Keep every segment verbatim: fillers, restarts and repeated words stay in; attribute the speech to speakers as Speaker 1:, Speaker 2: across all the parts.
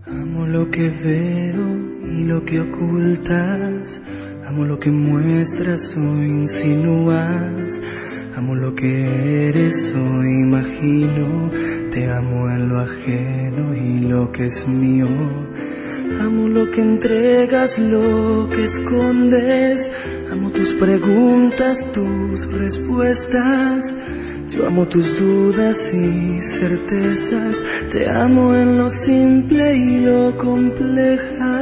Speaker 1: Amo lo que veo y lo que ocultas, amo lo que muestras o insinúas, amo lo que eres o imagino, te amo en lo ajeno y lo que es mío. Amo lo que entregas, lo que escondes, amo tus preguntas, tus respuestas. Yo amo tus dudas y certezas, te amo en lo simple y lo compleja.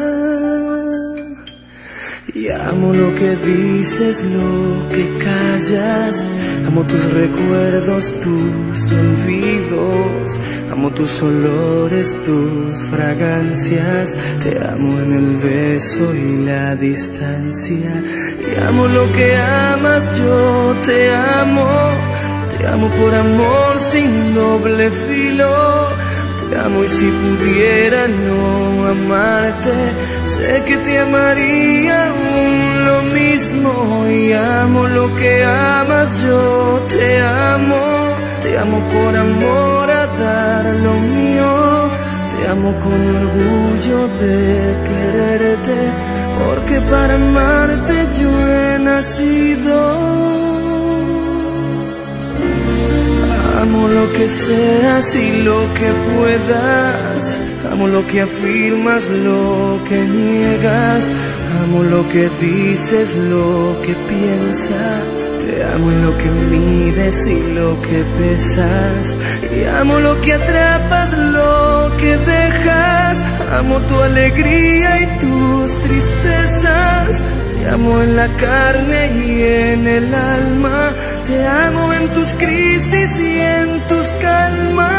Speaker 1: Y amo lo que dices, lo que callas, amo tus recuerdos, tus olvidos, amo tus olores, tus fragancias, te amo en el beso y la distancia. Y amo lo que amas, yo te amo. Te amo por amor sin doble filo. Te amo y si pudiera no amarte, sé que te amaría aún lo mismo. Y amo lo que amas, yo te amo. Te amo por amor a dar lo mío. Te amo con orgullo de quererte, porque para amarte yo he nacido. Amo lo que seas y lo que puedas, amo lo que afirmas, lo que niegas, amo lo que dices, lo que piensas, te amo en lo que mides y lo que pesas, y amo lo que atrapas, lo que dejas, amo tu alegría y tus tristezas. Te amo en la carne y en el alma, te amo en tus crisis y en tus calmas.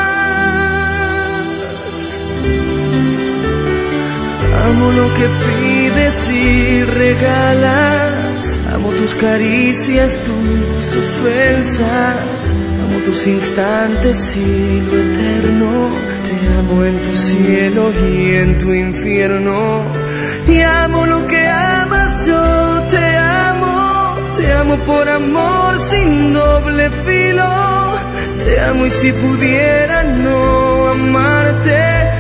Speaker 1: Amo lo que pides y regalas, amo tus caricias, tus ofensas, amo tus instantes y lo eterno. Te amo en tu cielo y en tu infierno. Y amo lo que amas, yo te amo. Te amo por amor sin doble filo. Te amo y si pudiera no amarte,